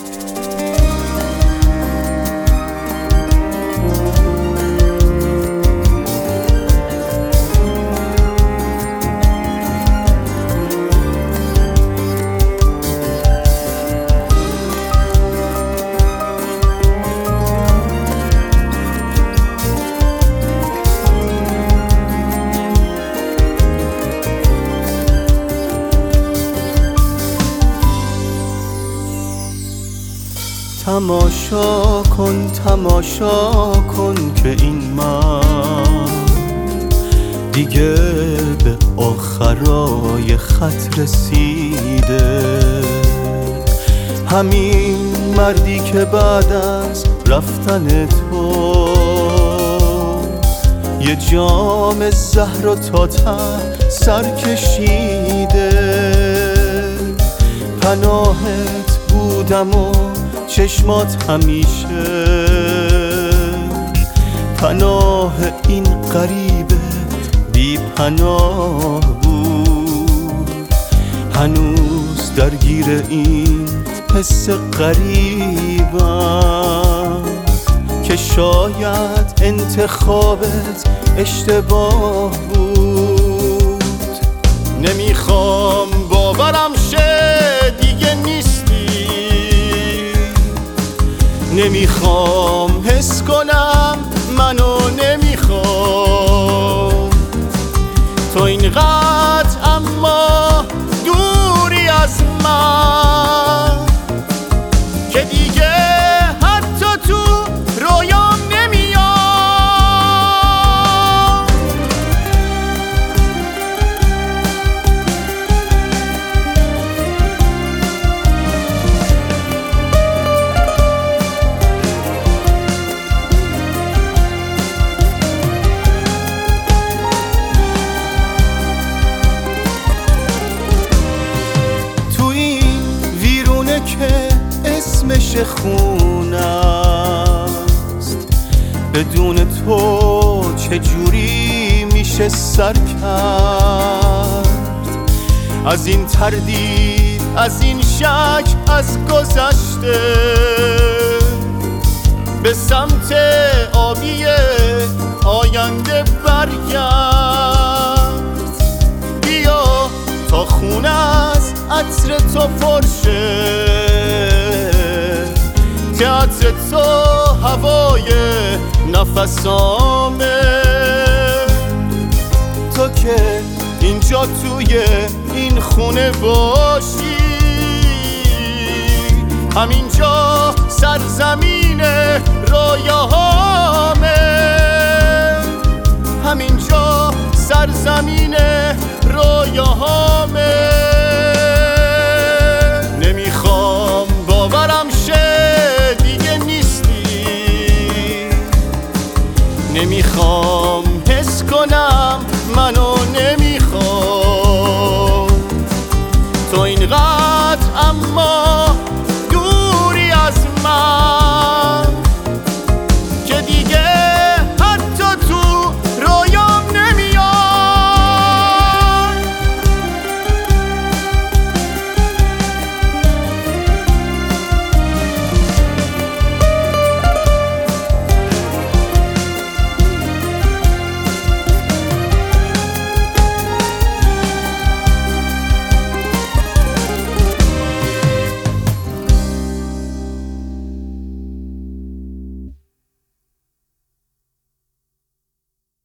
تماشا کن که این من دیگه به آخرای خط رسیده. همین مردی که بعد از رفتن تو یه جام زهر و تا ته سر کشیده. پناهت بودم و چشمات همیشه پناه این غریب بی پناه بود. هنوز درگیر این حس غریبم که شاید انتخابت اشتباه بود. نمیخوام باورم شه دیگه نیستی، نمیخوام حس کنم منو نمیخوام تو اینقدر اما دوری از من که دیگه حتی تو رویام نمیام. که اسمش خونه است، بدون تو چجوری میشه سر کرد؟ از این تردید، از این شک، از گذشته به سمت آبی آینده برگرد. بیا تا خونه از عطر تو فرشه، تئاتر تو هوای نفسامه. تو که اینجا توی این خونه باشی، همینجا سرزمین رویاهامه، همینجا سرزمین رویاهامه.